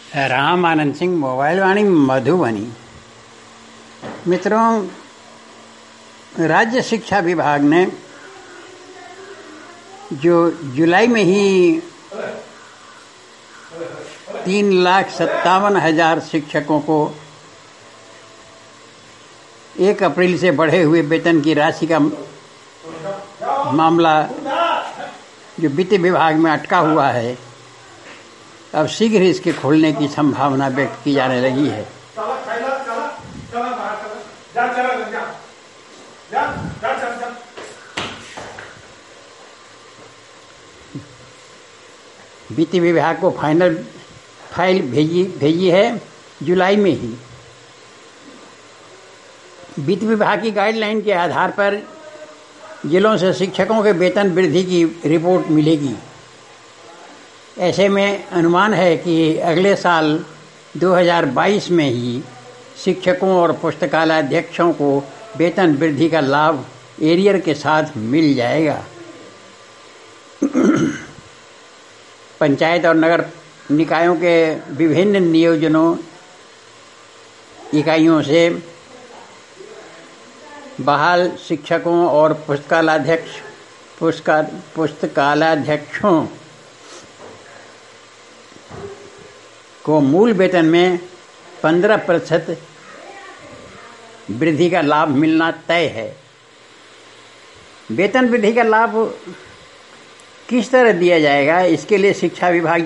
Ramanand Singh, mobile Vani, Madhubani. मित्रों, राज्य शिक्षा विभाग ने जो जुलाई में ही 3,57,000 शिक्षकों को 1 अप्रैल से बढ़े हुए वेतन की राशि का मामला जो वित्त विभाग में अटका हुआ है, अब शीघ्र इसके खोलने की संभावना व्यक्त की जाने लगी है। वित्त विभाग को फाइल भेजी है जुलाई में ही। वित्त विभाग की गाइडलाइन के आधार पर जिलों से शिक्षकों के वेतन वृद्धि की रिपोर्ट मिलेगी। ऐसे में अनुमान है कि अगले साल 2022 में ही शिक्षकों और पुस्तकालयाध्यक्षों को वेतन वृद्धि का लाभ एरियर के साथ मिल जाएगा। पंचायत और नगर निकायों के विभिन्न नियोजनों इकाइयों से बहाल शिक्षकों और पुस्तकालयाध्यक्षों को मूल वेतन में 15% वृद्धि का लाभ मिलना तय है। वेतन वृद्धि का लाभ किस तरह दिया जाएगा, इसके लिए शिक्षा विभाग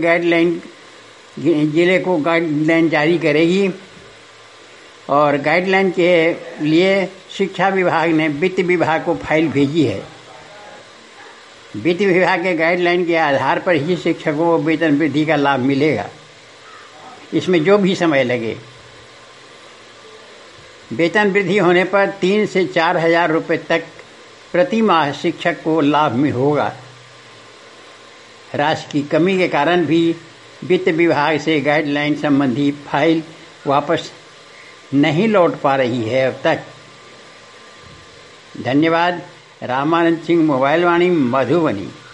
जिले को गाइडलाइन जारी करेगी और गाइडलाइन के लिए शिक्षा विभाग ने वित्त विभाग को फाइल भेजी है। वित्त विभाग के गाइडलाइन के आधार पर ही शिक्षकों को वेतन वृद्धि का लाभ मिलेगा, इसमें जो भी समय लगे। वेतन वृद्धि होने पर 3 से 4 हजार रुपये तक प्रति माह शिक्षक को लाभ में होगा। राशि की कमी के कारण भी वित्त विभाग से गाइडलाइन संबंधी फाइल वापस नहीं लौट पा रही है अब तक। धन्यवाद। रामानंद सिंह, मोबाइल वाणी, मधुबनी।